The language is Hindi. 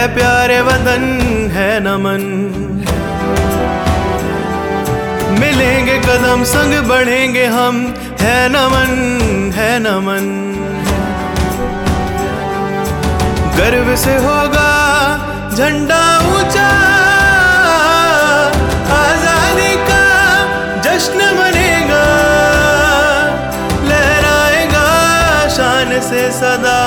प्यारे वतन है नमन। मिलेंगे कदम संग बढ़ेंगे हम, है नमन है नमन। गर्व से होगा झंडा ऊंचा, आजादी का जश्न मनेगा, लहराएगा शान से सदा